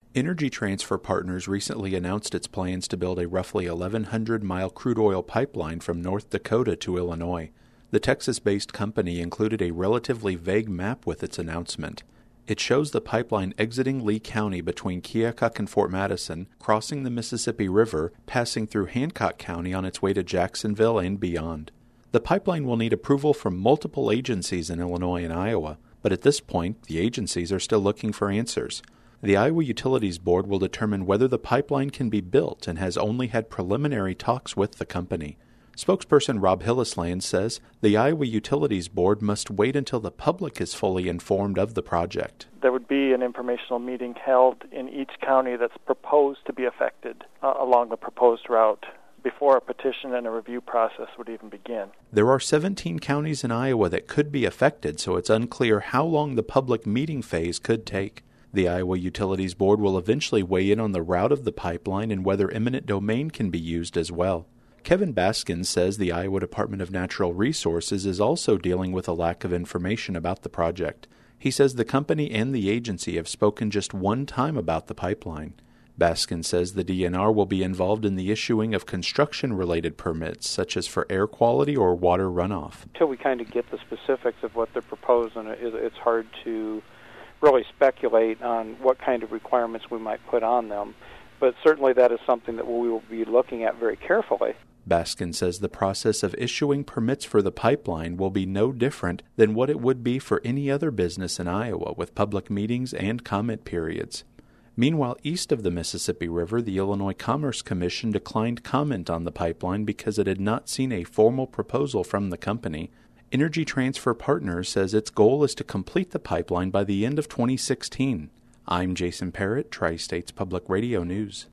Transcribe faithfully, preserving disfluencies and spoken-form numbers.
Energy Transfer Partners recently announced its plans to build a roughly eleven hundred mile crude oil pipeline from North Dakota to Illinois. The Texas-based company included a relatively vague map with its announcement. It shows the pipeline exiting Lee County between Keokuk and Fort Madison, crossing the Mississippi River, passing through Hancock County on its way to Jacksonville and beyond. The pipeline will need approval from multiple agencies in Illinois and Iowa, but at this point, the agencies are still looking for answers. The Iowa Utilities Board will determine whether the pipeline can be built and has only had preliminary talks with the company. Spokesperson Rob Hillisland says the Iowa Utilities Board must wait until the public is fully informed of the project. There would be an informational meeting held in each county that's proposed to be affected uh, along the proposed route before a petition and a review process would even begin. There are seventeen counties in Iowa that could be affected, so it's unclear how long the public meeting phase could take. The Iowa Utilities Board will eventually weigh in on the route of the pipeline and whether eminent domain can be used as well. Kevin Baskin says the Iowa Department of Natural Resources is also dealing with a lack of information about the project. He says the company and the agency have spoken just one time about the pipeline. Baskin says the D N R will be involved in the issuing of construction-related permits, such as for air quality or water runoff. Until we kind of get the specifics of what they're proposing, it's hard to really speculate on what kind of requirements we might put on them. But certainly that is something that we will be looking at very carefully. Baskin says the process of issuing permits for the pipeline will be no different than what it would be for any other business in Iowa, with public meetings and comment periods. Meanwhile, east of the Mississippi River, the Illinois Commerce Commission declined comment on the pipeline because it had not seen a formal proposal from the company. Energy Transfer Partners says its goal is to complete the pipeline by the end of twenty sixteen. I'm Jason Parrott, Tri-States Public Radio News.